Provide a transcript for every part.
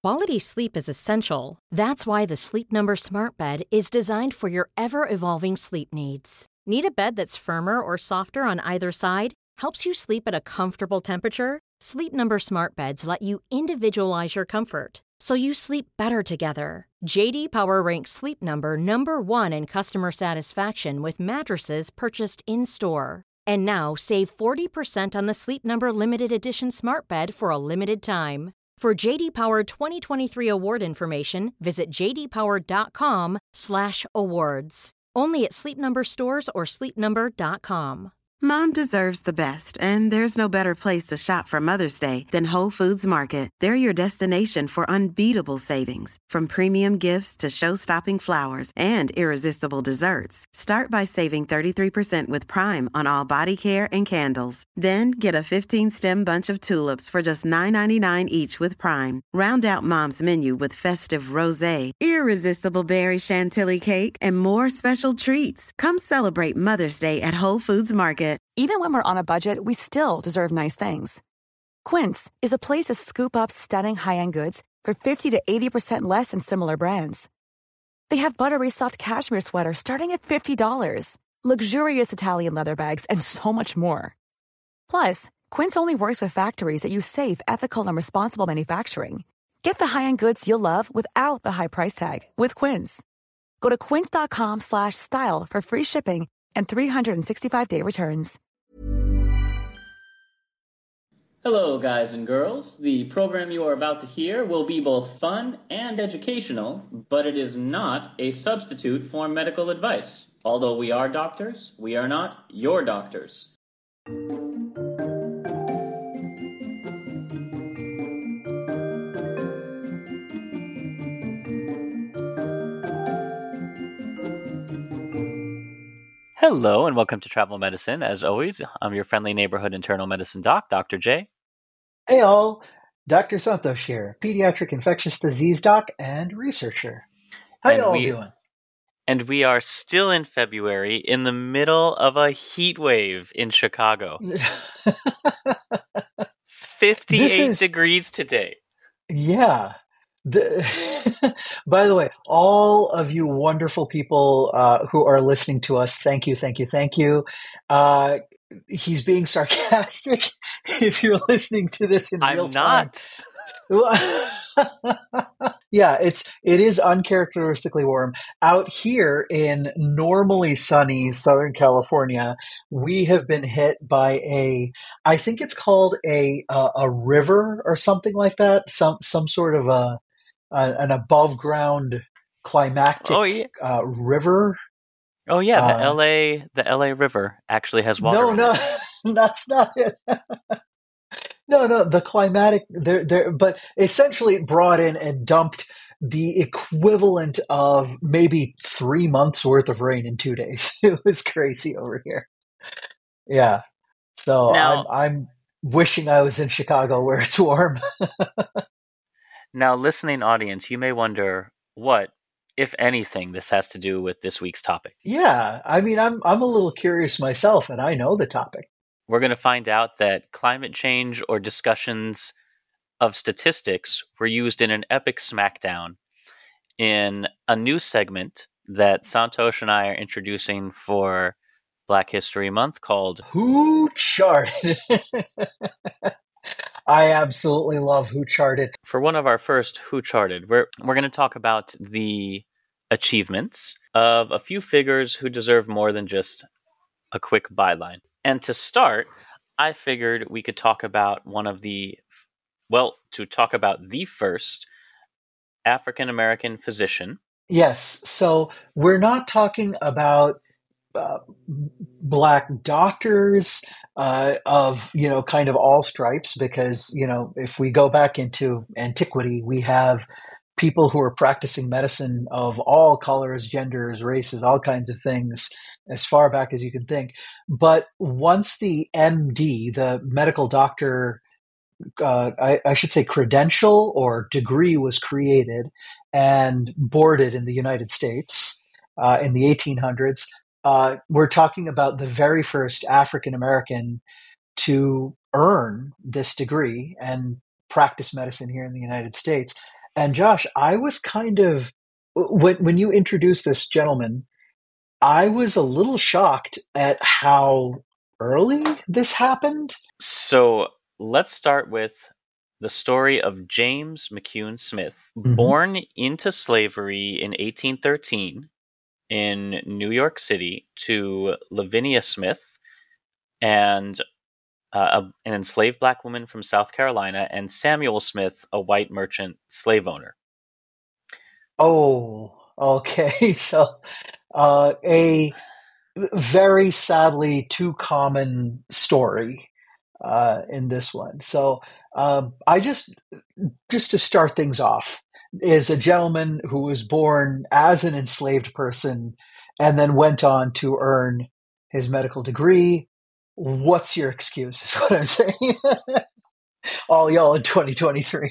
Quality sleep is essential. That's why the Sleep Number Smart Bed is designed for your ever-evolving sleep needs. Need a bed that's firmer or softer on either side? Helps you sleep at a comfortable temperature? Sleep Number Smart Beds let you individualize your comfort, so you sleep better together. J.D. Power ranks Sleep Number number one in customer satisfaction with mattresses purchased in-store. And now, save 40% on the Sleep Number Limited Edition Smart Bed for a limited time. For J.D. Power 2023 award information, visit jdpower.com/awards. Only at Sleep Number stores or sleepnumber.com. Mom deserves the best, and there's no better place to shop for Mother's Day than Whole Foods Market. They're your destination for unbeatable savings, from premium gifts to show-stopping flowers and irresistible desserts. Start by saving 33% with Prime on all body care and candles. Then get a 15-stem bunch of tulips for just $9.99 each with Prime. Round out Mom's menu with festive rosé, irresistible berry chantilly cake, and more special treats. Come celebrate Mother's Day at Whole Foods Market. Even when we're on a budget, we still deserve nice things. Quince is a place to scoop up stunning high-end goods for 50 to 80% less than similar brands. They have buttery soft cashmere sweaters starting at $50, luxurious Italian leather bags, and so much more. Plus, Quince only works with factories that use safe, ethical, and responsible manufacturing. Get the high-end goods you'll love without the high price tag with Quince. Go to quince.com/style for free shipping and 365-day returns. Hello, guys and girls. The program you are about to hear will be both fun and educational, but it is not a substitute for medical advice. Although we are doctors, we are not your doctors. Hello and welcome to Travel Medicine. As always, I'm your friendly neighborhood internal medicine doc, Dr. J. Hey all, Dr. Santosh here, pediatric infectious disease doc and researcher. How y'all doing? And we are still in February in the middle of a heat wave in Chicago. 58 degrees today. Yeah. By the way, all of you wonderful people who are listening to us, thank you. He's being sarcastic if you're listening to this in real time. I'm not. Yeah, it is uncharacteristically warm. Out here in normally sunny Southern California, we have been hit by I think it's called a river or something like that, some sort of an above ground climactic river. Oh yeah, the LA River actually has water. No, that's not it. No, the climatic there, but essentially it brought in and dumped the equivalent of maybe 3 months worth of rain in 2 days. It was crazy over here. Yeah, so now, I'm wishing I was in Chicago where it's warm. Now, listening audience, you may wonder what, if anything, this has to do with this week's topic. Yeah, I mean, I'm a little curious myself, and I know the topic. We're going to find out that climate change or discussions of statistics were used in an epic smackdown in a new segment that Santosh and I are introducing for Black History Month called Who Charted? I absolutely love Who Charted. For one of our first Who Charted, we're going to talk about the achievements of a few figures who deserve more than just a quick byline. And to start, I figured we could talk about the first African-American physician. Yes, so we're not talking about Black doctors of, kind of all stripes, because, if we go back into antiquity, we have people who are practicing medicine of all colors, genders, races, all kinds of things, as far back as you can think. But once the MD, the medical doctor, I should say credential or degree, was created and boarded in the United States in the 1800s, we're talking about the very first African American to earn this degree and practice medicine here in the United States. And Josh, I was kind of when you introduced this gentleman, I was a little shocked at how early this happened. So let's start with the story of James McCune Smith, Mm-hmm. born into slavery in 1813 in New York City to Lavinia Smith and an enslaved black woman from South Carolina, and Samuel Smith, a white merchant slave owner. Oh, okay. So, a very sadly too common story in this one. So, I just to start things off, is a gentleman who was born as an enslaved person and then went on to earn his medical degree. What's your excuse? Is what I'm saying. All y'all in 2023.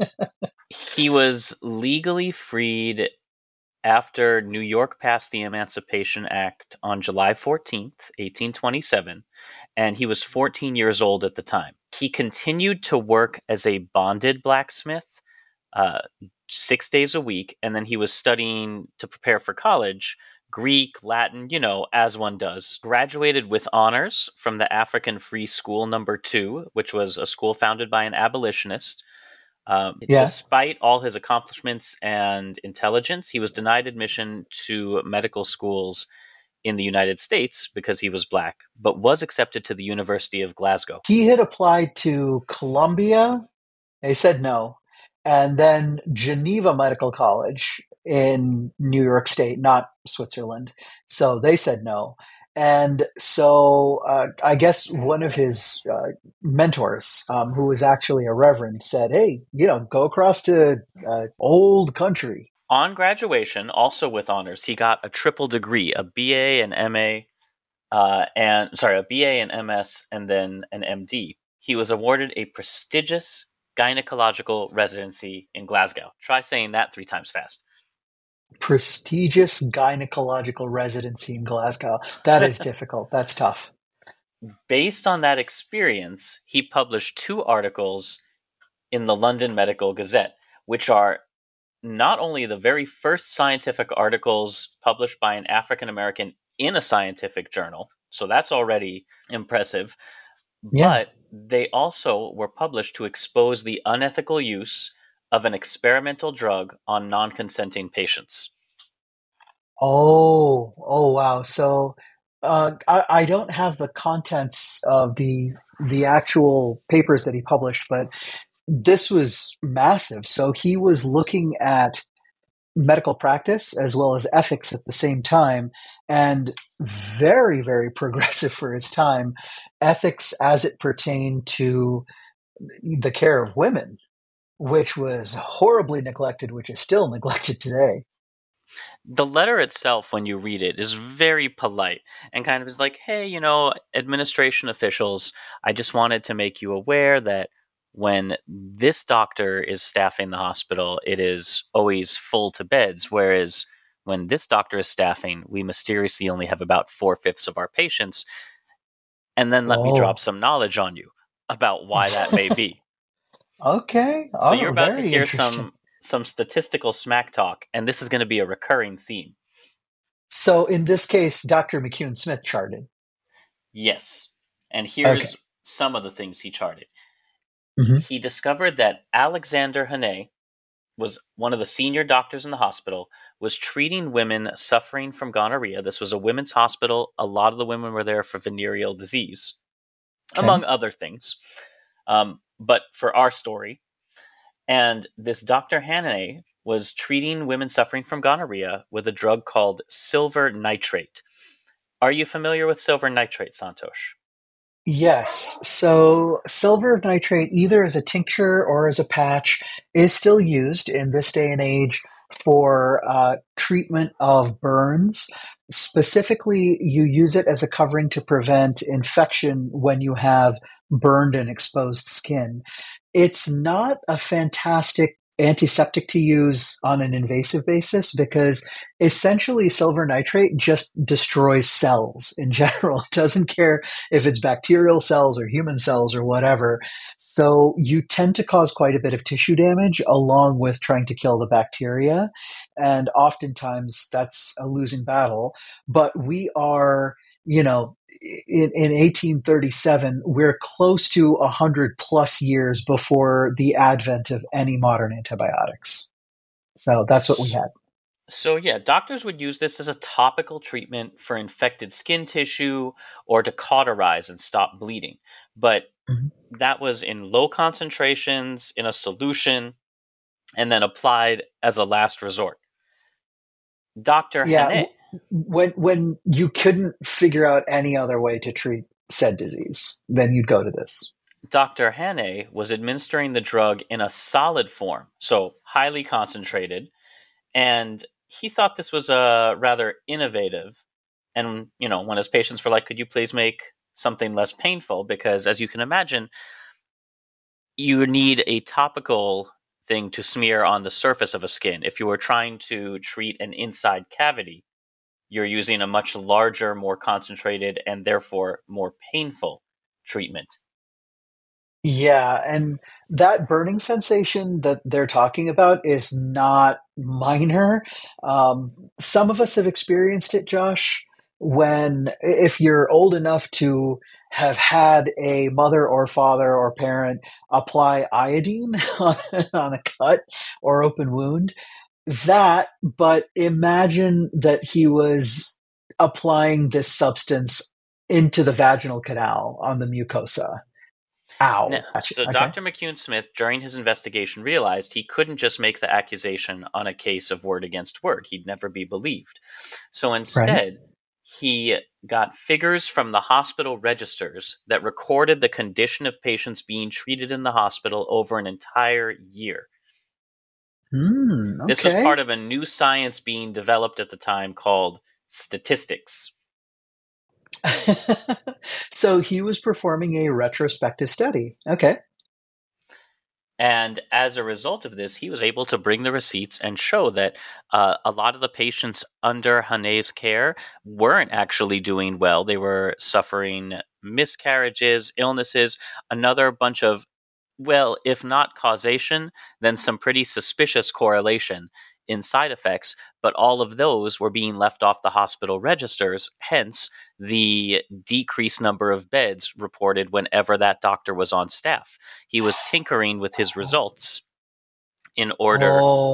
He was legally freed after New York passed the Emancipation Act on July 14th, 1827, and he was 14 years old at the time. He continued to work as a bonded blacksmith 6 days a week, and then he was studying to prepare for college Greek, Latin, as one does. Graduated with honors from the African Free School Number 2, which was a school founded by an abolitionist. Yeah. Despite all his accomplishments and intelligence, he was denied admission to medical schools in the United States because he was black, but was accepted to the University of Glasgow. He had applied to Columbia. They said no. And then Geneva Medical College in New York State, not Switzerland. So they said no. And so I guess one of his mentors, who was actually a reverend, said, hey, go across to old country. On graduation, also with honors, he got a triple degree, a BA, an MA, a BA, an MS, and then an MD. He was awarded a prestigious gynecological residency in Glasgow. Try saying that 3 times fast. Prestigious gynecological residency in Glasgow. That is difficult. That's tough. Based on that experience, he published 2 articles in the London Medical Gazette, which are not only the very first scientific articles published by an African American in a scientific journal, so that's already impressive, but they also were published to expose the unethical use of an experimental drug on non-consenting patients. Oh, wow. So I don't have the contents of the actual papers that he published, but this was massive. So he was looking at medical practice as well as ethics at the same time, and very, very progressive for his time. Ethics as it pertained to the care of women, which was horribly neglected, which is still neglected today. The letter itself, when you read it, is very polite and kind of is like, hey, administration officials, I just wanted to make you aware that when this doctor is staffing the hospital, it is always full to beds, whereas when this doctor is staffing, we mysteriously only have about 4/5 of our patients. And then let me drop some knowledge on you about why that may be. Okay. So you're about to hear some statistical smack talk, and this is going to be a recurring theme. So in this case, Dr. McCune Smith charted. Yes. And here's some of the things he charted. Mm-hmm. He discovered that Alexander Hannay was one of the senior doctors in the hospital, was treating women suffering from gonorrhea. This was a women's hospital. A lot of the women were there for venereal disease, among other things. But for our story, and this Dr. Hannay was treating women suffering from gonorrhea with a drug called silver nitrate. Are you familiar with silver nitrate, Santosh? Yes. So silver nitrate, either as a tincture or as a patch, is still used in this day and age for treatment of burns. Specifically, you use it as a covering to prevent infection when you have burned and exposed skin. It's not a fantastic antiseptic to use on an invasive basis because essentially silver nitrate just destroys cells in general. It doesn't care if it's bacterial cells or human cells or whatever. So you tend to cause quite a bit of tissue damage along with trying to kill the bacteria. And oftentimes that's a losing battle. But we are, in 1837, we're close to 100 plus years before the advent of any modern antibiotics. So that's what we had. So yeah, doctors would use this as a topical treatment for infected skin tissue or to cauterize and stop bleeding. But that was in low concentrations in a solution and then applied as a last resort. Dr. Hannay. When you couldn't figure out any other way to treat said disease, then you'd go to this. Dr. Hannay was administering the drug in a solid form, so highly concentrated, and he thought this was rather innovative. And, when his patients were like, could you please make something less painful? Because as you can imagine, you need a topical thing to smear on the surface of a skin. If you were trying to treat an inside cavity, you're using a much larger, more concentrated, and therefore more painful treatment. Yeah, and that burning sensation that they're talking about is not minor. Some of us have experienced it, Josh, if you're old enough to have had a mother or father or parent apply iodine on a cut or open wound, but imagine that he was applying this substance into the vaginal canal on the mucosa. Ow. Now, so okay. Dr. McCune Smith, during his investigation, realized he couldn't just make the accusation on a case of word against word. He'd never be believed. So instead, he got figures from the hospital registers that recorded the condition of patients being treated in the hospital over an entire year. Okay. This was part of a new science being developed at the time called statistics. So he was performing a retrospective study. Okay. And as a result of this, he was able to bring the receipts and show that a lot of the patients under Hannay's care weren't actually doing well. They were suffering miscarriages, illnesses, another bunch of, well, if not causation, then some pretty suspicious correlation in side effects, but all of those were being left off the hospital registers, hence the decreased number of beds reported whenever that doctor was on staff. He was tinkering with his results in order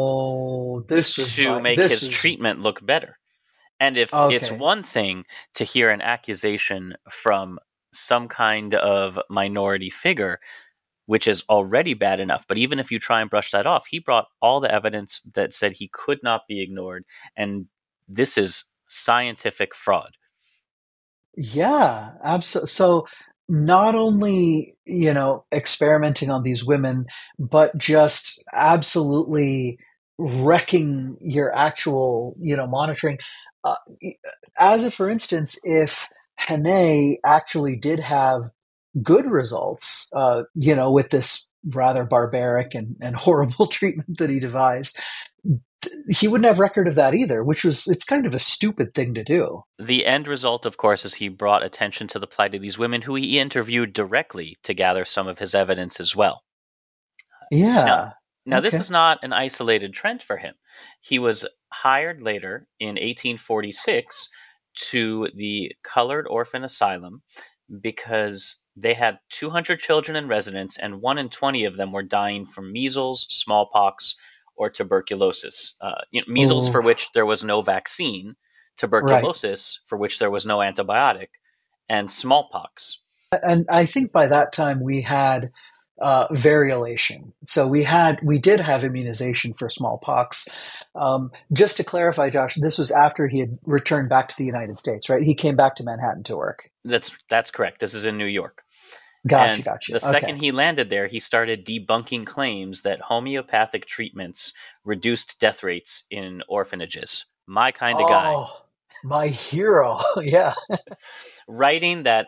to make his treatment look better. And if it's one thing to hear an accusation from some kind of minority figure, which is already bad enough. But even if you try and brush that off, he brought all the evidence that said he could not be ignored. And this is scientific fraud. Yeah, absolutely. So not only, experimenting on these women, but just absolutely wrecking your actual, monitoring. For instance, if Hannay actually did have good results, with this rather barbaric and horrible treatment that he devised, he wouldn't have record of that either, it's kind of a stupid thing to do. The end result, of course, is he brought attention to the plight of these women who he interviewed directly to gather some of his evidence as well. Yeah. Now this is not an isolated trend for him. He was hired later in 1846 to the Colored Orphan Asylum because they had 200 children in residence, and 1 in 20 of them were dying from measles, smallpox, or tuberculosis. Measles for which there was no vaccine, tuberculosis for which there was no antibiotic, and smallpox. And I think by that time we had variolation. So we did have immunization for smallpox. Just to clarify, Josh, this was after he had returned back to the United States, right? He came back to Manhattan to work. That's correct. This is in New York. Gotcha. The second he landed there, he started debunking claims that homeopathic treatments reduced death rates in orphanages. My kind of guy. Oh, my hero. Yeah. Writing that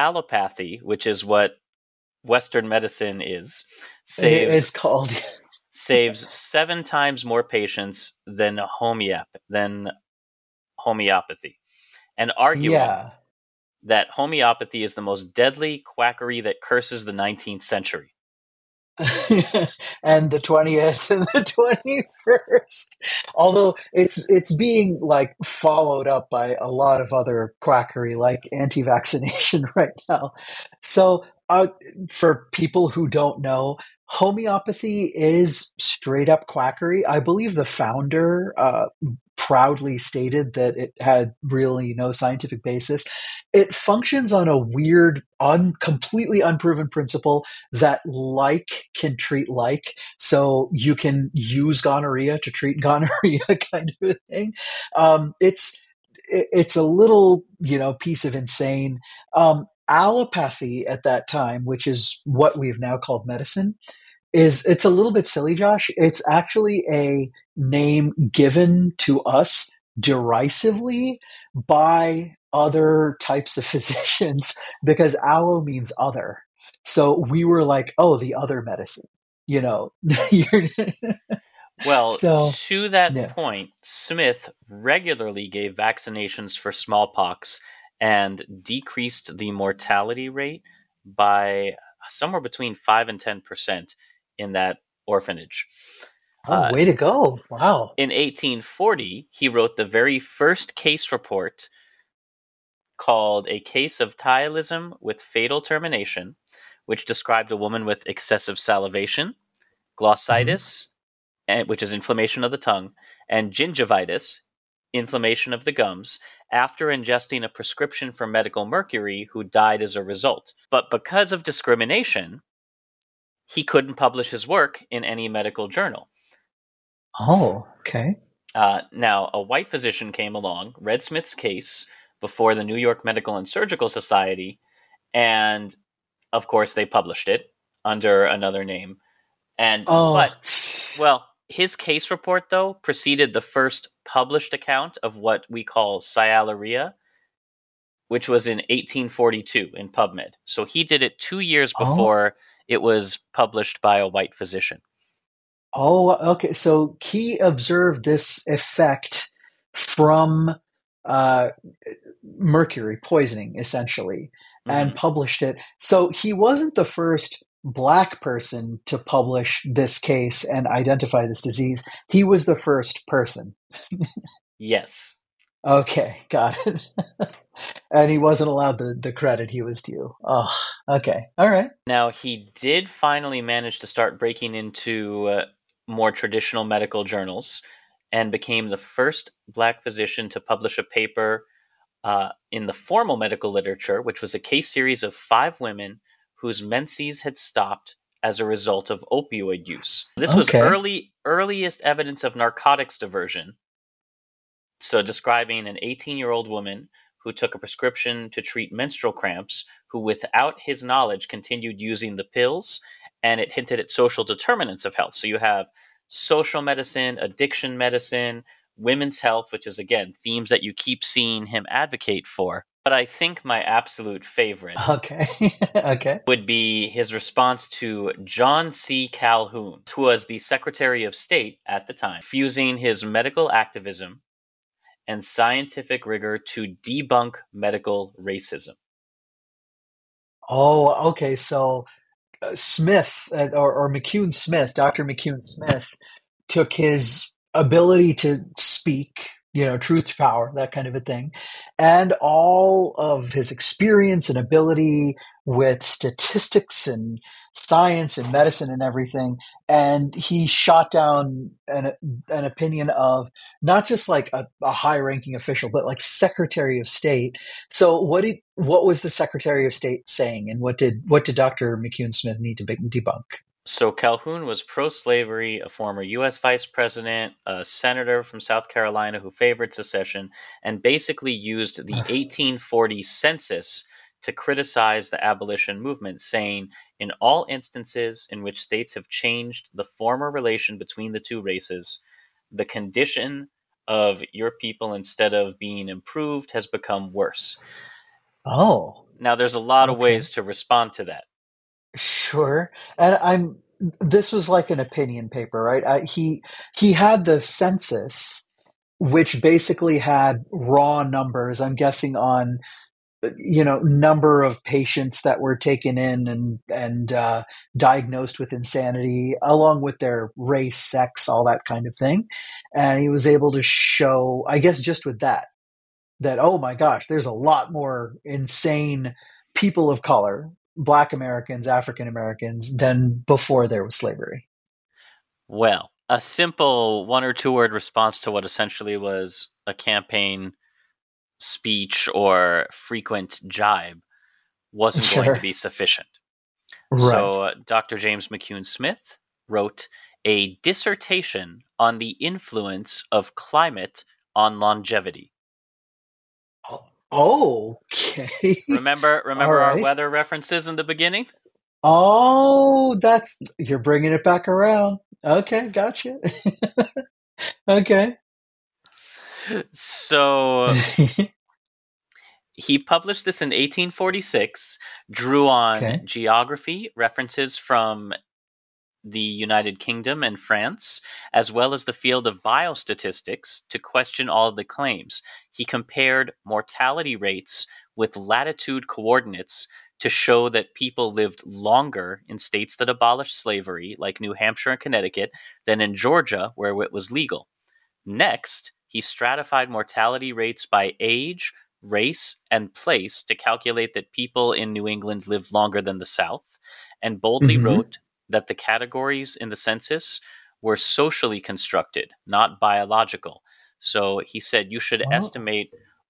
allopathy, which is what Western medicine is, saves saves 7 times more patients than homeopathy, and arguing Yeah. that homeopathy is the most deadly quackery that curses the 19th century. And the 20th and the 21st. Although it's being like followed up by a lot of other quackery like anti-vaccination right now. So for people who don't know, homeopathy is straight up quackery. I believe the founder proudly stated that it had really no scientific basis. It functions on a weird, completely unproven principle that like can treat like. So you can use gonorrhea to treat gonorrhea kind of a thing. It's a little, piece of insane. Allopathy at that time, which is what we've now called medicine, it's a little bit silly, Josh. It's actually a name given to us derisively by other types of physicians because allo means other. So we were like, oh, the other medicine, you know. Well, So to that yeah. point, Smith regularly gave vaccinations for smallpox and decreased the mortality rate by somewhere between 5 and 10% in that orphanage. Oh, way to go. Wow. In 1840, he wrote the very first case report called A Case of Thylism with Fatal Termination, which described a woman with excessive salivation, Mhm. glossitis, which is inflammation of the tongue, and gingivitis, inflammation of the gums, after ingesting a prescription for medical mercury, who died as a result. But because of discrimination, he couldn't publish his work in any medical journal. Oh, okay. Now, a white physician came along, read Smith's case before the New York Medical and Surgical Society, and of course they published it under another name. Oh, Well, his case report, though, preceded the first published account of what we call sialorrhea, which was in 1842 in PubMed. So he did it 2 years oh, before it was published by a white physician. oh, okay. So he observed this effect from uh, mercury poisoning, essentially, and Hmm. published it. So he wasn't the first black person to publish this case and identify this disease. He was the first person. Yes. Okay, got it. And he wasn't allowed the credit he was due. Oh, okay. All right. Now, he did finally manage to start breaking into more traditional medical journals and became the first black physician to publish a paper in the formal medical literature, which was a case series of 5 women whose menses had stopped as a result of opioid use. This was Okay. earliest evidence of narcotics diversion. So, describing an 18-year-old woman who took a prescription to treat menstrual cramps, who, without his knowledge, continued using the pills, and it hinted at social determinants of health. So, you have social medicine, addiction medicine, women's health, which is, again, themes that you keep seeing him advocate for. But I think my absolute favorite Okay. Okay. would be his response to John C. Calhoun, who was the Secretary of State at the time, fusing his medical activism and scientific rigor to debunk medical racism. Oh, okay. So Smith or McCune Smith, Dr. McCune Smith, took his ability to speak, truth to power, that kind of a thing, and all of his experience and ability with statistics and science and medicine and everything. And he shot down an opinion of not just like a high ranking official, but like Secretary of State. So what was the Secretary of State saying, and what did Dr. McCune Smith need to debunk? So Calhoun was pro-slavery, a former U.S. vice president, a senator from South Carolina who favored secession, and basically used the 1840 census to criticize the abolition movement, saying, in all instances in which states have changed the former relation between the two races, the condition of your people, instead of being improved, has become worse. Oh, Now, there's a lot of okay. ways to respond to that. Sure. And this was like an opinion paper, right? He had the census, which basically had raw numbers. I'm guessing on number of patients that were taken in and diagnosed with insanity, along with their race, sex, all that kind of thing. And he was able to show, I guess, just with that, oh my gosh, there's a lot more insane people of color, Black Americans, African Americans, than before there was slavery. Well, a simple one or two word response to what essentially was a campaign speech or frequent jibe wasn't going to be sufficient. Right. So Dr. James McCune Smith wrote a dissertation on the influence of climate on longevity. Okay. Remember our weather references in the beginning? Oh, you're bringing it back around. Okay, gotcha. Okay. So he published this in 1846, drew on geography, references from the United Kingdom and France, as well as the field of biostatistics to question all of the claims. He compared mortality rates with latitude coordinates to show that people lived longer in states that abolished slavery, like New Hampshire and Connecticut, than in Georgia, where it was legal. Next, he stratified mortality rates by age, race, and place to calculate that people in New England lived longer than the South, and boldly wrote that the categories in the census were socially constructed, not biological. So he said, you should estimate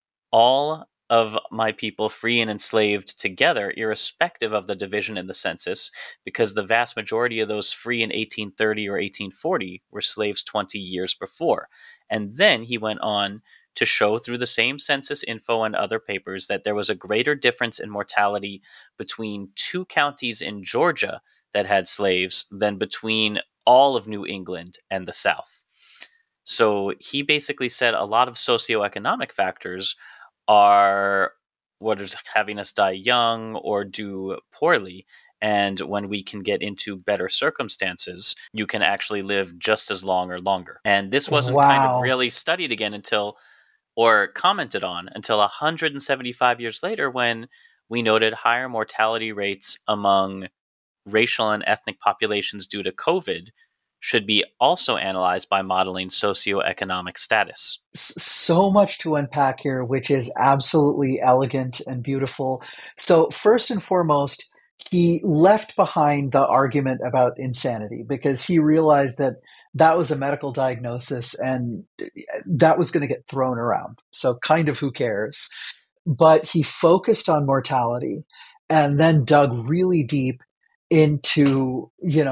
all of my people, free and enslaved, together, irrespective of the division in the census, because the vast majority of those free in 1830 or 1840 were slaves 20 years before. And then he went on to show through the same census info and other papers that there was a greater difference in mortality between two counties in Georgia that had slaves than between all of New England and the South. So he basically said a lot of socioeconomic factors are what is having us die young or do poorly. And when we can get into better circumstances, you can actually live just as long or longer. And this wasn't kind of really studied again or commented on until 175 years later, when we noted higher mortality rates among racial and ethnic populations due to COVID should be also analyzed by modeling socioeconomic status. So much to unpack here, which is absolutely elegant and beautiful. So first and foremost, he left behind the argument about insanity because he realized that that was a medical diagnosis and that was going to get thrown around. So kind of who cares? But he focused on mortality and then dug really deep into,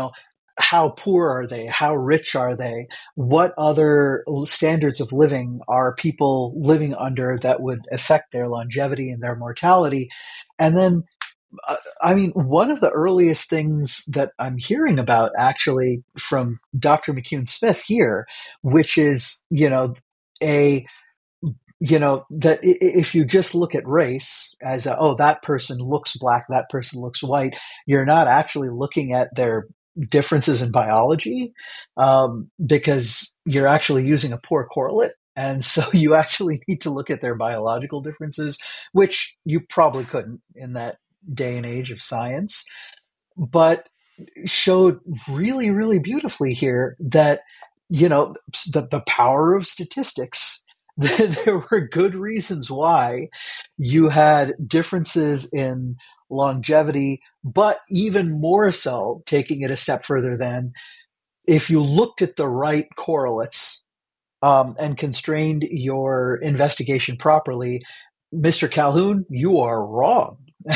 how poor are they? How rich are they? What other standards of living are people living under that would affect their longevity and their mortality? And then, one of the earliest things that I'm hearing about actually from Dr. McCune Smith here, which is, that if you just look at race as that person looks black, that person looks white, you're not actually looking at their differences in biology because you're actually using a poor correlate. And so you actually need to look at their biological differences, which you probably couldn't in that day and age of science, but showed really, really beautifully here that, the power of statistics. There were good reasons why you had differences in longevity, but even more so, taking it a step further, than if you looked at the right correlates and constrained your investigation properly, Mr. Calhoun, you are wrong.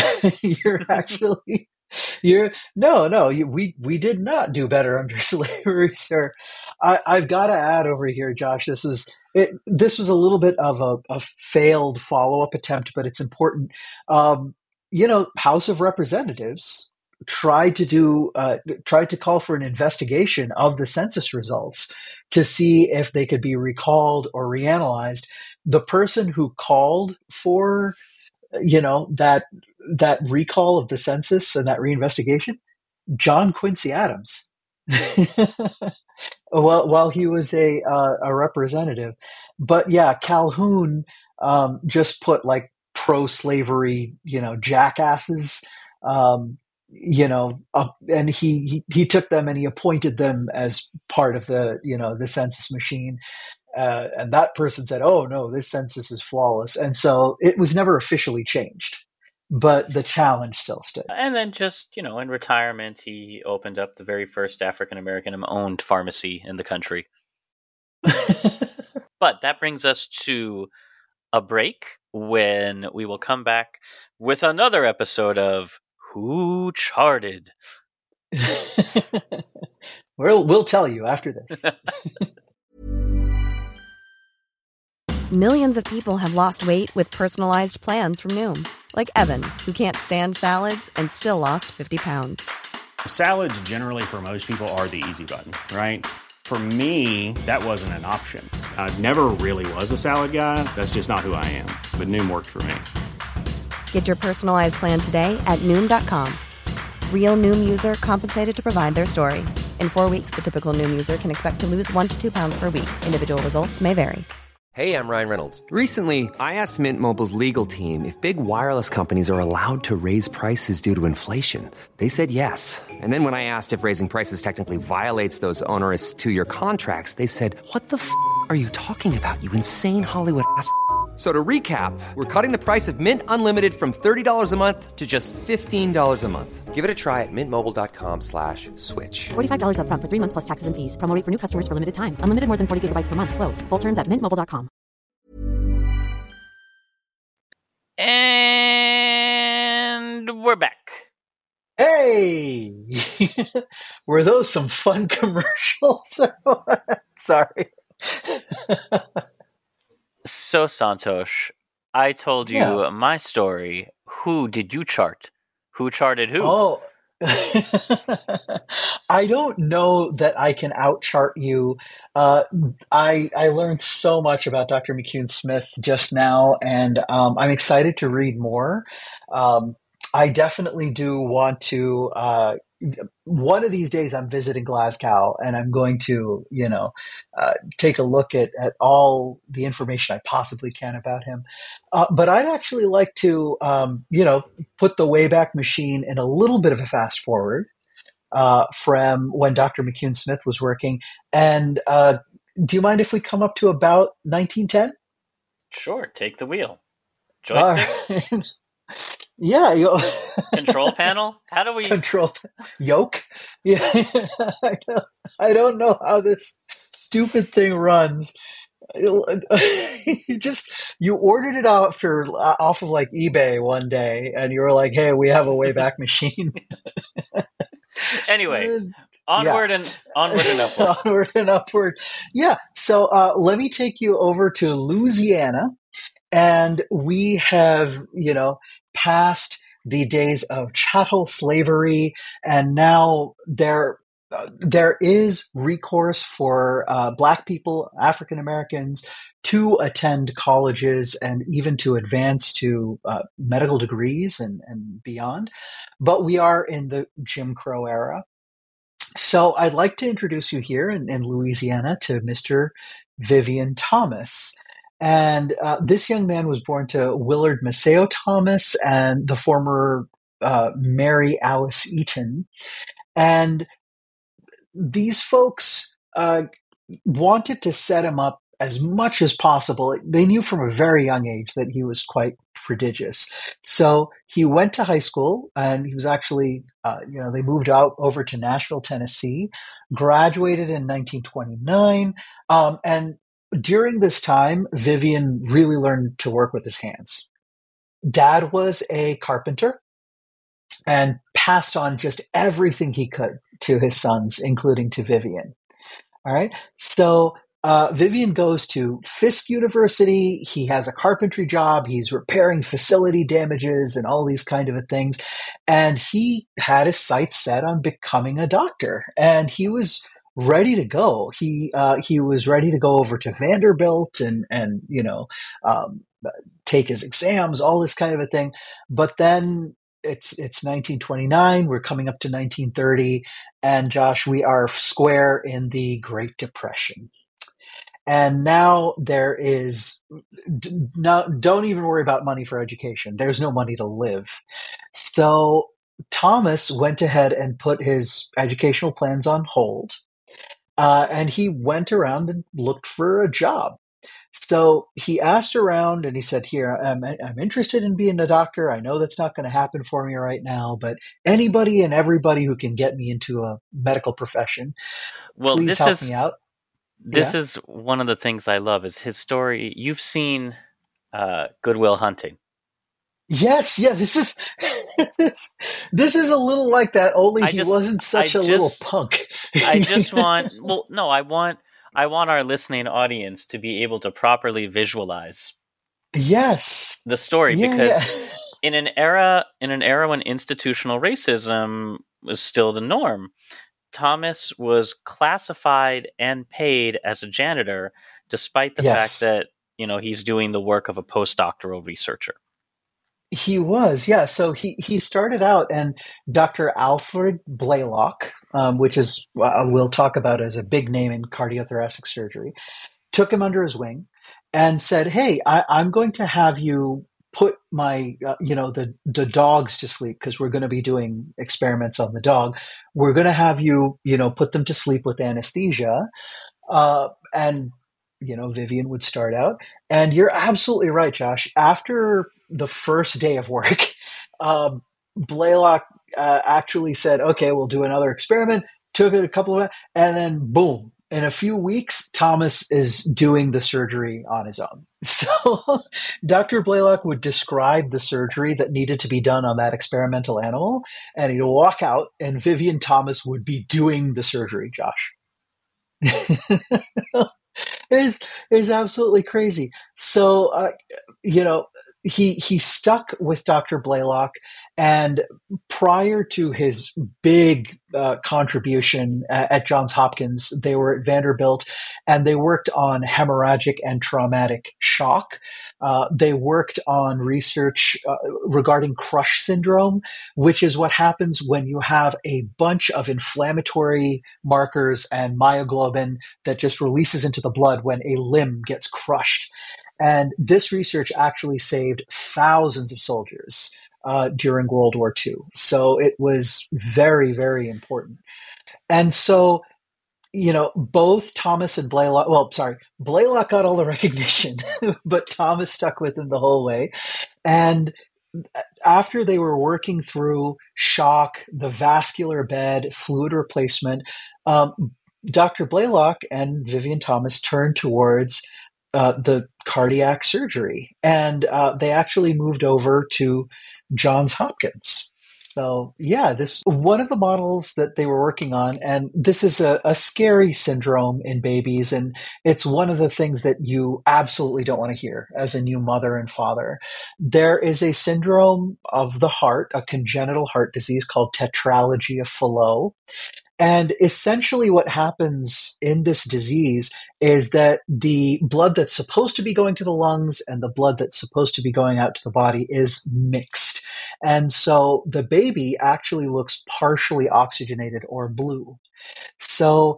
We did not do better under slavery, sir. I've got to add over here, Josh, this was a little bit of a failed follow-up attempt, but it's important. House of Representatives tried to call for an investigation of the census results to see if they could be recalled or reanalyzed. The person who called for, that recall of the census and that reinvestigation, John Quincy Adams. Well, while he was a representative, but yeah, Calhoun just put like pro-slavery, jackasses, um, up, and he took them and he appointed them as part of the census machine. And that person said, "Oh no, this census is flawless," and so it was never officially changed, but the challenge still stood. And then just, in retirement, he opened up the very first African American owned pharmacy in the country. But that brings us to a break when we will come back with another episode of Who Charted? We'll tell you after this. Millions of people have lost weight with personalized plans from Noom. Like Evan, who can't stand salads and still lost 50 pounds. Salads generally for most people are the easy button, right? For me, that wasn't an option. I never really was a salad guy. That's just not who I am. But Noom worked for me. Get your personalized plan today at Noom.com. Real Noom user compensated to provide their story. In 4 weeks, the typical Noom user can expect to lose 1 to 2 pounds per week. Individual results may vary. Hey, I'm Ryan Reynolds. Recently, I asked Mint Mobile's legal team if big wireless companies are allowed to raise prices due to inflation. They said yes. And then when I asked if raising prices technically violates those onerous 2-year contracts, they said, "What the f*** are you talking about, you insane Hollywood ass?" So to recap, we're cutting the price of Mint Unlimited from $30 a month to just $15 a month. Give it a try at mintmobile.com/switch. $45 up front for 3 months plus taxes and fees. Promo rate for new customers for limited time. Unlimited more than 40 gigabytes per month. Slows full terms at mintmobile.com. And we're back. Hey! Were those some fun commercials? Sorry. So, Santosh, I told you my story. Who did you chart? Who charted who? Oh, I don't know that I can outchart you. I learned so much about Dr. McCune Smith just now, and I'm excited to read more. I definitely do want to. One of these days, I'm visiting Glasgow, and I'm going to, take a look at all the information I possibly can about him. But I'd actually like to, put the Wayback Machine in a little bit of a fast forward from when Dr. McCune Smith was working. And do you mind if we come up to about 1910? Sure, take the wheel. Joystick? Yeah. Control panel? How do we... Control yoke? Yeah. I don't know how this stupid thing runs. You ordered it out off of like eBay one day, and you were like, "Hey, we have a Wayback Machine." Anyway, onward and upward. Onward and upward. Yeah. So let me take you over to Louisiana, and we have, past the days of chattel slavery, and now there is recourse for Black people, African Americans, to attend colleges and even to advance to medical degrees and beyond. But we are in the Jim Crow era. So I'd like to introduce you here in Louisiana to Mr. Vivian Thomas. And this young man was born to Willard Maceo Thomas and the former Mary Alice Eaton. And these folks wanted to set him up as much as possible. They knew from a very young age that he was quite prodigious. So he went to high school, and he was actually, they moved out over to Nashville, Tennessee, graduated in 1929. And during this time, Vivian really learned to work with his hands. Dad was a carpenter and passed on just everything he could to his sons, including to Vivian. All right. So Vivian goes to Fisk University. He has a carpentry job. He's repairing facility damages and all these kind of things. And he had his sights set on becoming a doctor. And he was ready to go. He was ready to go over to Vanderbilt and take his exams, all this kind of a thing. But then it's 1929. We're coming up to 1930, And Josh, we are square in the Great Depression. And now there is no, don't even worry about money for education. There's no money to live. So Thomas went ahead and put his educational plans on hold. And he went around and looked for a job. So he asked around and he said, here, I'm interested in being a doctor. I know that's not going to happen for me right now, but anybody and everybody who can get me into a medical profession, please help me out. This is one of the things I love is his story. You've seen Good Will Hunting. Yes, yeah. This is this is a little like that. Only he wasn't such a little punk. I just want. Well, no, I want our listening audience to be able to properly visualize. Yes, the story because in an era when institutional racism was still the norm, Thomas was classified and paid as a janitor, despite the fact that he's doing the work of a postdoctoral researcher. He was, yeah. So he started out, and Dr. Alfred Blaylock, which is we'll talk about as a big name in cardiothoracic surgery, took him under his wing and said, "Hey, I'm going to have you put my the dogs to sleep because we're going to be doing experiments on the dog. We're going to have you put them to sleep with anesthesia," and Vivian would start out. And you're absolutely right, Josh. After the first day of work, Blaylock actually said, okay, we'll do another experiment. Took it a couple of, and then boom, in a few weeks, Thomas is doing the surgery on his own. So Dr. Blaylock would describe the surgery that needed to be done on that experimental animal, and he'd walk out, and Vivian Thomas would be doing the surgery, Josh. Is absolutely crazy. So, he stuck with Dr. Blaylock, and prior to his big contribution at Johns Hopkins, they were at Vanderbilt, and they worked on hemorrhagic and traumatic shock. They worked on research regarding Crush syndrome, which is what happens when you have a bunch of inflammatory markers and myoglobin that just releases into the blood when a limb gets crushed. And this research actually saved thousands of soldiers during World War II. So it was very, very important. And so, both Thomas and Blaylock, Blaylock got all the recognition, but Thomas stuck with him the whole way. And after they were working through shock, the vascular bed, fluid replacement, Dr. Blaylock and Vivian Thomas turned towards the cardiac surgery, and they actually moved over to Johns Hopkins. So this one of the models that they were working on, and this is a scary syndrome in babies, and it's one of the things that you absolutely don't want to hear as a new mother and father. There is a syndrome of the heart, a congenital heart disease called tetralogy of Fallot. And essentially what happens in this disease is that the blood that's supposed to be going to the lungs and the blood that's supposed to be going out to the body is mixed. And so the baby actually looks partially oxygenated or blue. So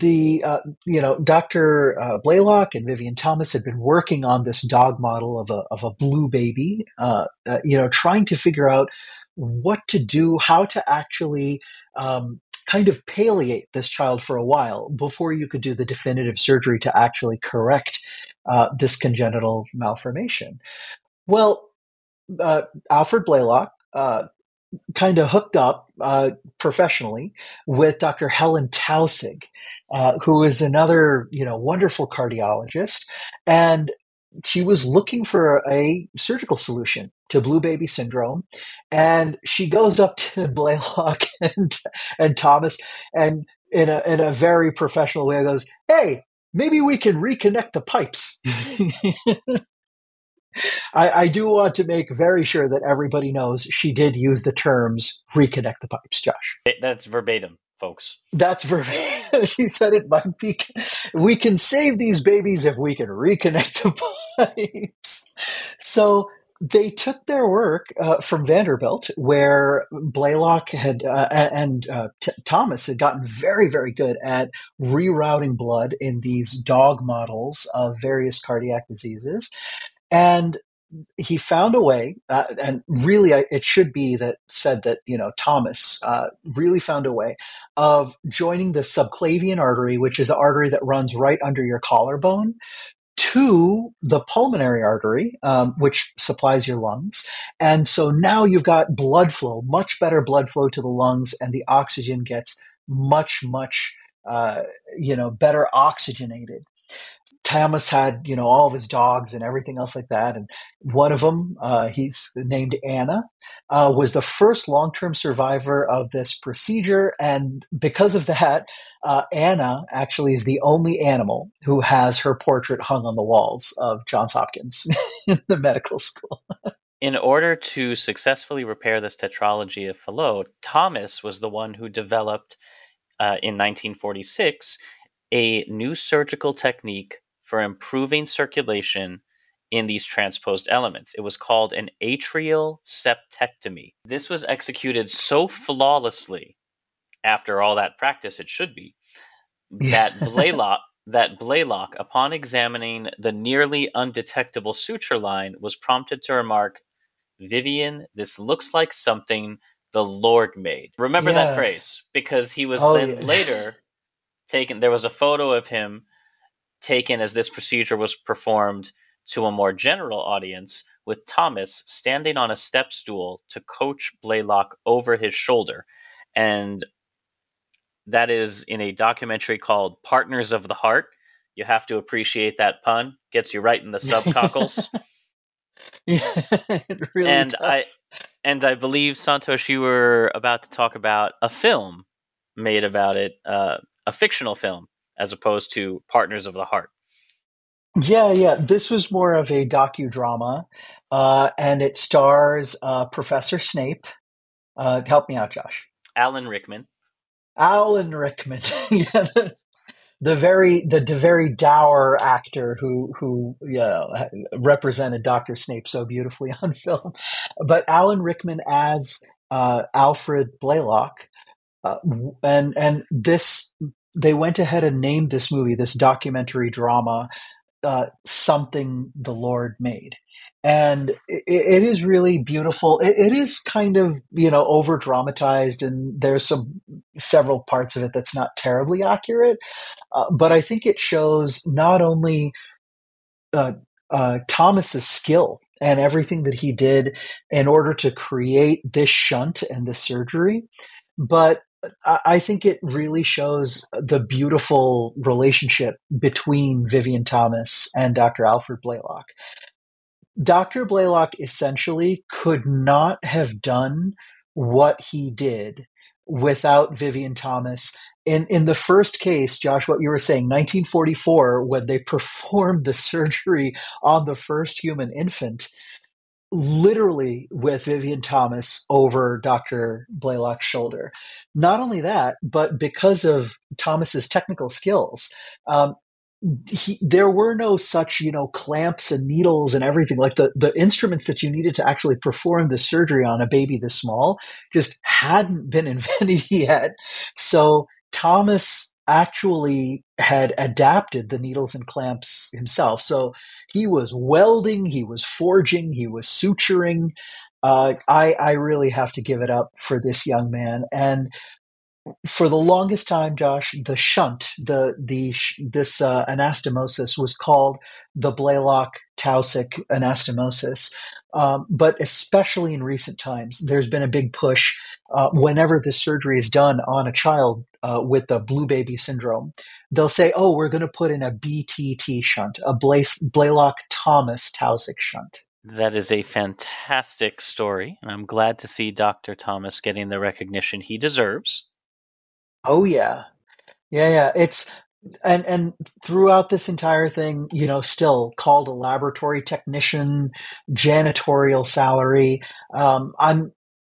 Dr. Blaylock and Vivian Thomas had been working on this dog model of a blue baby, trying to figure out what to do, how to actually kind of palliate this child for a while before you could do the definitive surgery to actually correct this congenital malformation. Well, Alfred Blaylock kind of hooked up professionally with Dr. Helen Taussig, who is another wonderful cardiologist, and she was looking for a surgical solution to blue baby syndrome. And she goes up to Blaylock and Thomas, and in a very professional way goes, "Hey, maybe we can reconnect the pipes." I do want to make very sure that everybody knows she did use the terms "reconnect the pipes," Josh. That's verbatim, folks. That's verbatim. She said it might be. We can save these babies if we can reconnect the pipes. So They took their work from Vanderbilt, where Blaylock had and Thomas had gotten very, very good at rerouting blood in these dog models of various cardiac diseases. And he found a way, and really, it should be that said that Thomas really found a way of joining the subclavian artery, which is the artery that runs right under your collarbone, to the pulmonary artery, which supplies your lungs. And so now you've got blood flow, much better blood flow to the lungs, and the oxygen gets much, much, better oxygenated. Thomas had, all of his dogs and everything else like that. And one of them, he's named Anna, was the first long-term survivor of this procedure. And because of that, Anna actually is the only animal who has her portrait hung on the walls of Johns Hopkins in the medical school. In order to successfully repair this tetralogy of Fallot, Thomas was the one who developed, in 1946, a new surgical technique for improving circulation in these transposed elements. It was called an atrial septectomy. This was executed so flawlessly, after all that practice it should be, that Blaylock, upon examining the nearly undetectable suture line, was prompted to remark, "Vivian, this looks like something the Lord made." Remember that phrase, because he was later taken. There was a photo of him taken as this procedure was performed to a more general audience, with Thomas standing on a step stool to coach Blaylock over his shoulder. And that is in a documentary called Partners of the Heart. You have to appreciate that pun. Gets you right in the subcockles. Yeah, it really does. I believe, Santosh, you were about to talk about a film made about it, a fictional film, as opposed to Partners of the Heart. Yeah. This was more of a docudrama, and it stars Professor Snape. Help me out, Josh. Alan Rickman. Yeah, the very dour actor who represented Dr. Snape so beautifully on film. But Alan Rickman as Alfred Blaylock, and this. They went ahead and named this movie, this documentary drama, Something the Lord Made. And it is really beautiful. It is kind of, over dramatized, and there's several parts of it that's not terribly accurate. But I think it shows not only Thomas's skill and everything that he did in order to create this shunt and this surgery, but I think it really shows the beautiful relationship between Vivian Thomas and Dr. Alfred Blaylock. Dr. Blaylock essentially could not have done what he did without Vivian Thomas. In the first case, Josh, what you were saying, 1944, when they performed the surgery on the first human infant, literally with Vivian Thomas over Dr. Blaylock's shoulder. Not only that, but because of Thomas's technical skills, there were no such, clamps and needles and everything. Like the instruments that you needed to actually perform the surgery on a baby this small just hadn't been invented yet. So Thomas actually had adapted the needles and clamps himself. So he was welding, he was forging, he was suturing. I really have to give it up for this young man. And for the longest time, Josh, the shunt, this anastomosis was called the Blaylock-Taussig anastomosis. But especially in recent times, there's been a big push whenever this surgery is done on a child with the blue baby syndrome. They'll say, oh, we're going to put in a BTT shunt, a Blaylock-Thomas-Taussig shunt. That is a fantastic story, and I'm glad to see Dr. Thomas getting the recognition he deserves. Oh, yeah. It's and throughout this entire thing, still called a laboratory technician, janitorial salary. I'm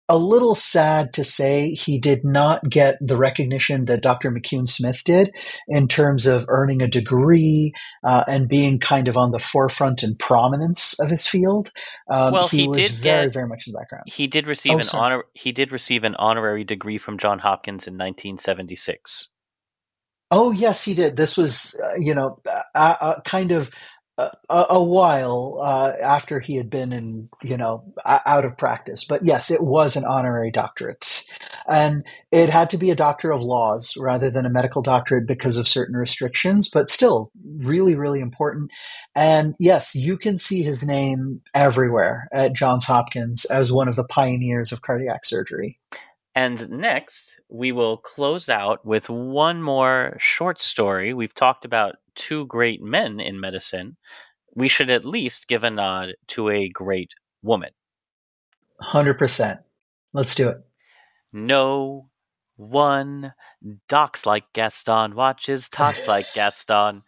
a little sad to say he did not get the recognition that Dr. McCune Smith did in terms of earning a degree and being kind of on the forefront and prominence of his field. Well, He he was did very, get very much in the background. he did receive Oh, an sorry. honor he did receive an honorary degree from John Hopkins in 1976. Oh, yes, he did. This was, kind of a while after he had been in, out of practice. But yes, it was an honorary doctorate. And it had to be a doctor of laws rather than a medical doctorate because of certain restrictions, but still really, really important. And yes, you can see his name everywhere at Johns Hopkins as one of the pioneers of cardiac surgery. And next, we will close out with one more short story. We've talked about two great men in medicine. We should at least give a nod to a great woman. 100%. Let's do it. No one docks like Gaston, watches talks like Gaston.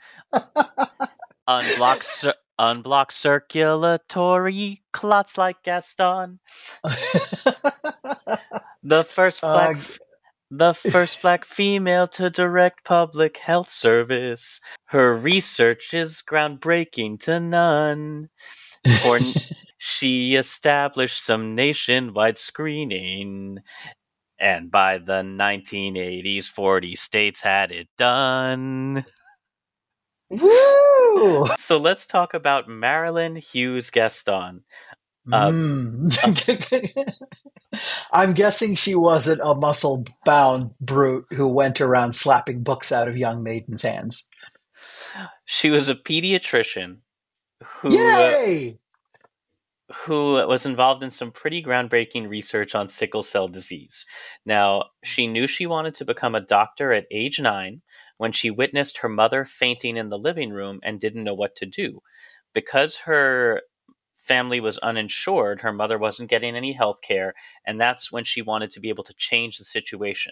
Unblock circulatory clots like Gaston. The first black female to direct public health service. Her research is groundbreaking to none. For she established some nationwide screening, and by the 1980s, 40 states had it done. Woo! So let's talk about Marilyn Hughes Gaston. I'm guessing she wasn't a muscle-bound brute who went around slapping books out of young maidens' hands. She was a pediatrician Yay! who was involved in some pretty groundbreaking research on sickle cell disease. Now, she knew she wanted to become a doctor at age 9 when she witnessed her mother fainting in the living room and didn't know what to do. Because her family was uninsured, her mother wasn't getting any health care, and that's when she wanted to be able to change the situation.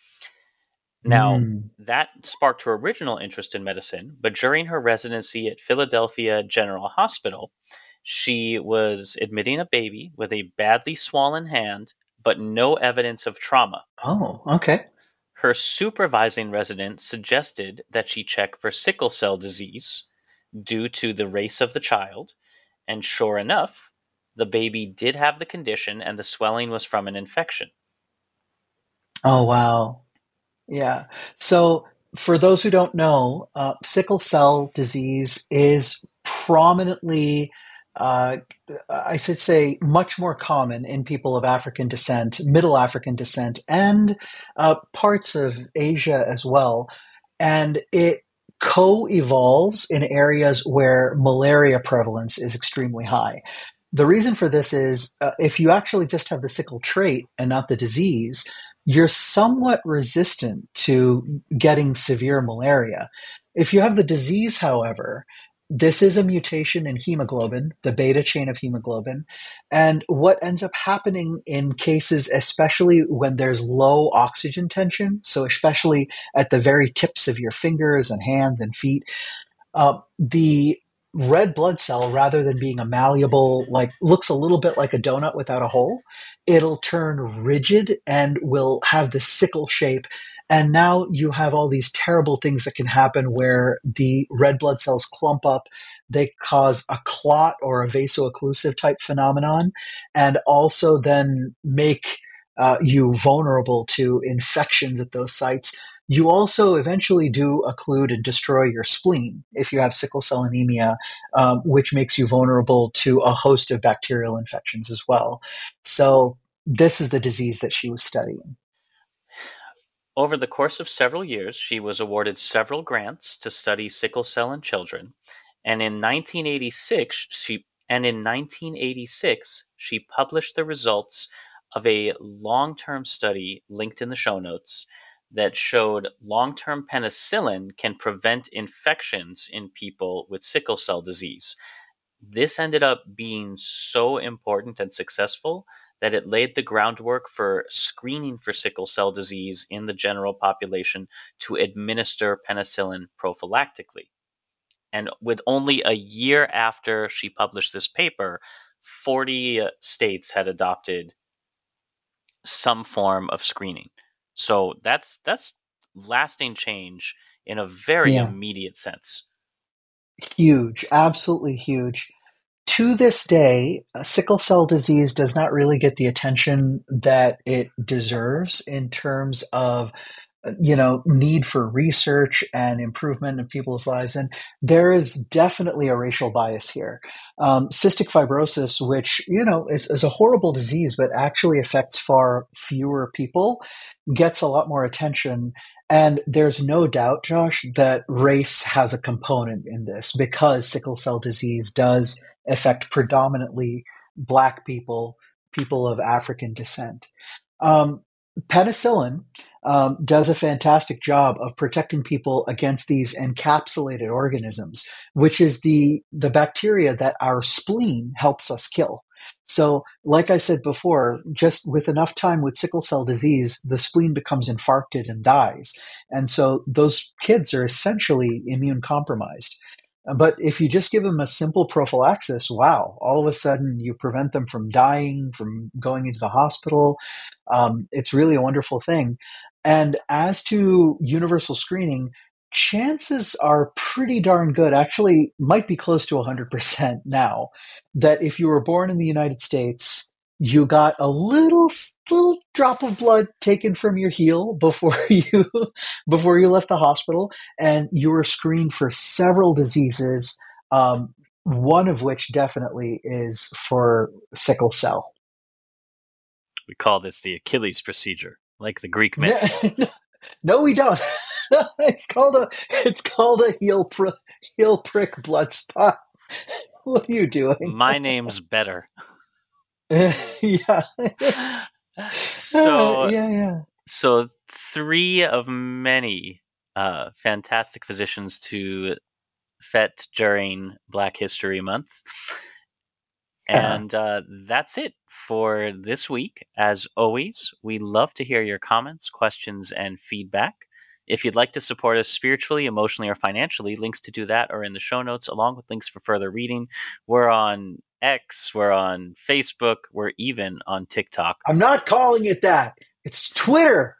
Now, that sparked her original interest in medicine, but during her residency at Philadelphia General Hospital, she was admitting a baby with a badly swollen hand, but no evidence of trauma. Oh, okay. Her supervising resident suggested that she check for sickle cell disease due to the race of the child, and sure enough, the baby did have the condition and the swelling was from an infection. Oh, wow. Yeah. So for those who don't know, sickle cell disease is prominently, I should say, much more common in people of African descent, Middle African descent, and parts of Asia as well. And it co-evolves in areas where malaria prevalence is extremely high. The reason for this is if you actually just have the sickle trait and not the disease, you're somewhat resistant to getting severe malaria. If you have the disease, however, this is a mutation in hemoglobin, the beta chain of hemoglobin. And what ends up happening in cases, especially when there's low oxygen tension, so especially at the very tips of your fingers and hands and feet, the red blood cell, rather than being a malleable, looks a little bit like a donut without a hole, it'll turn rigid and will have the sickle shape. And now you have all these terrible things that can happen where the red blood cells clump up. They cause a clot or a vaso-occlusive type phenomenon, and also then make you vulnerable to infections at those sites. You also eventually do occlude and destroy your spleen if you have sickle cell anemia, which makes you vulnerable to a host of bacterial infections as well. So this is the disease that she was studying. Over the course of several years, she was awarded several grants to study sickle cell in children, and in 1986, she published the results of a long-term study linked in the show notes that showed long-term penicillin can prevent infections in people with sickle cell disease. This ended up being so important and successful that it laid the groundwork for screening for sickle cell disease in the general population to administer penicillin prophylactically. And with only a year after she published this paper, 40 states had adopted some form of screening. So that's lasting change in a very immediate sense. Huge, absolutely huge. To this day, sickle cell disease does not really get the attention that it deserves in terms of need for research and improvement in people's lives. And there is definitely a racial bias here. Cystic fibrosis, which, is a horrible disease, but actually affects far fewer people, gets a lot more attention. And there's no doubt, Josh, that race has a component in this because sickle cell disease does affect predominantly Black people, people of African descent. Penicillin does a fantastic job of protecting people against these encapsulated organisms, which is the bacteria that our spleen helps us kill. So, like I said before, just with enough time with sickle cell disease, the spleen becomes infarcted and dies. And so those kids are essentially immune compromised. But if you just give them a simple prophylaxis, wow, all of a sudden you prevent them from dying, from going into the hospital. It's really a wonderful thing. And as to universal screening, chances are pretty darn good, actually might be close to 100% now, that if you were born in the United States, you got a little drop of blood taken from your heel before you left the hospital, and you were screened for several diseases, one of which definitely is for sickle cell. We call this the Achilles procedure, like the Greek myth. No, we don't. It's called a heel prick blood spot. What are you doing? My name's better. Yeah. So 3 of many fantastic physicians to fet during Black History Month. And that's it for this week. As always, we love to hear your comments, questions, and feedback. If you'd like to support us spiritually, emotionally, or financially, links to do that are in the show notes, along with links for further reading. We're on X, we're on Facebook, we're even on TikTok. I'm not calling it that. It's Twitter.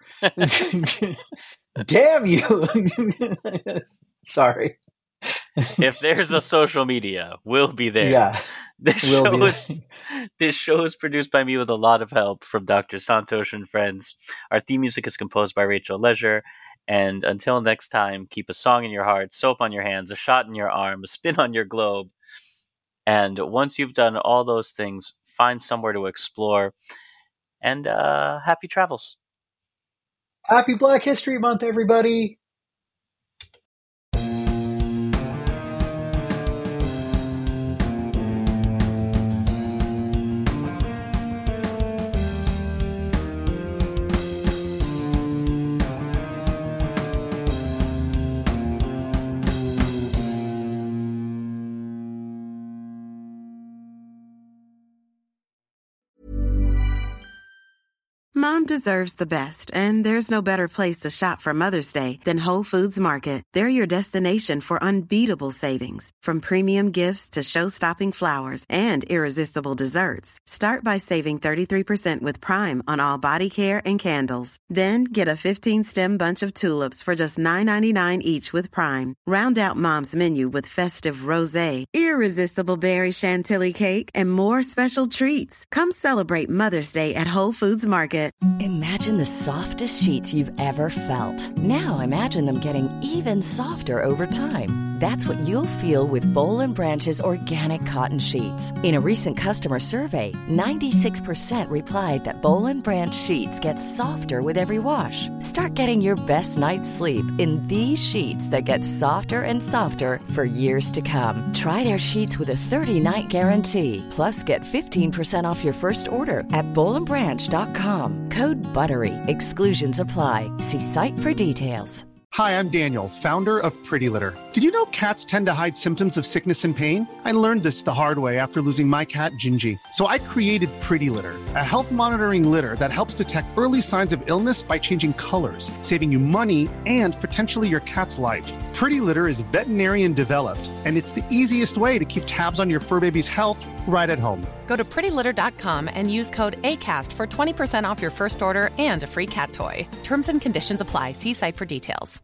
Damn you. Sorry. If there's a social media, we'll be there. Yeah. This show is produced by me with a lot of help from Dr. Santosh and friends. Our theme music is composed by Rachel Leisure. And until next time, keep a song in your heart, soap on your hands, a shot in your arm, a spin on your globe. And once you've done all those things, find somewhere to explore. And happy travels. Happy Black History Month, everybody. Mom deserves the best, and there's no better place to shop for Mother's Day than Whole Foods Market. They're your destination for unbeatable savings, from premium gifts to show-stopping flowers and irresistible desserts. Start by saving 33% with Prime on all body care and candles. Then get a 15-stem bunch of tulips for just $9.99 each with Prime. Round out Mom's menu with festive rosé, irresistible berry chantilly cake, and more special treats. Come celebrate Mother's Day at Whole Foods Market. Imagine the softest sheets you've ever felt. Now imagine them getting even softer over time. That's what you'll feel with Boll & Branch's organic cotton sheets. In a recent customer survey, 96% replied that Boll & Branch sheets get softer with every wash. Start getting your best night's sleep in these sheets that get softer and softer for years to come. Try their sheets with a 30-night guarantee. Plus, get 15% off your first order at bollandbranch.com. Code BUTTERY. Exclusions apply. See site for details. Hi, I'm Daniel, founder of Pretty Litter. Did you know cats tend to hide symptoms of sickness and pain? I learned this the hard way after losing my cat, Gingy. So I created Pretty Litter, a health monitoring litter that helps detect early signs of illness by changing colors, saving you money and potentially your cat's life. Pretty Litter is veterinarian developed, and it's the easiest way to keep tabs on your fur baby's health right at home. Go to prettylitter.com and use code ACAST for 20% off your first order and a free cat toy. Terms and conditions apply. See site for details.